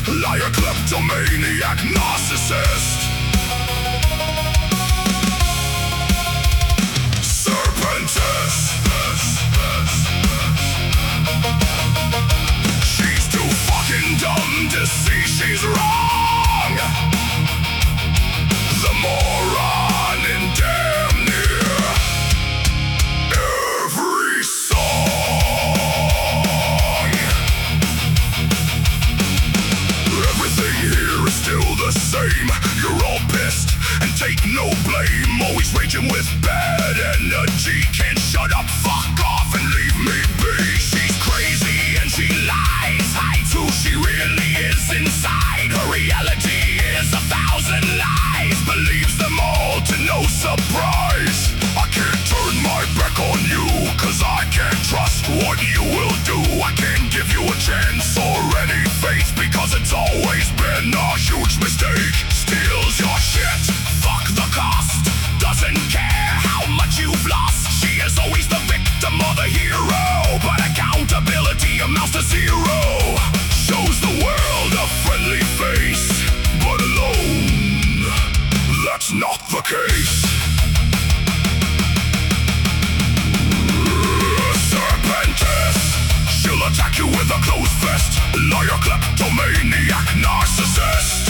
liar, kleptomaniac, narcissist. Serpentess. She's too fucking dumb to see she's wrong. The moron in damn near every song. Everything here is still the same. You're all pissed and take no blame. Always raging with bad energy. Can't shut up, fuck off and leave me be. She's crazy and she lies, hides who she really is inside. Her reality is 1,000 lies, believes them all to no surprise. I can't turn my back on you, cause I can't trust what you will do. I can't give you a chance or any faith, because it's always been a huge mistake. Steals your shit, fuck the cost. Doesn't care how much you've lost. She is always the victim or the hero, but accountability amounts to zero. Shows the world a friendly face, but alone, that's not the case. Serpentess, she'll attack you with a closed fist. Liar, kleptomaniac, narcissist.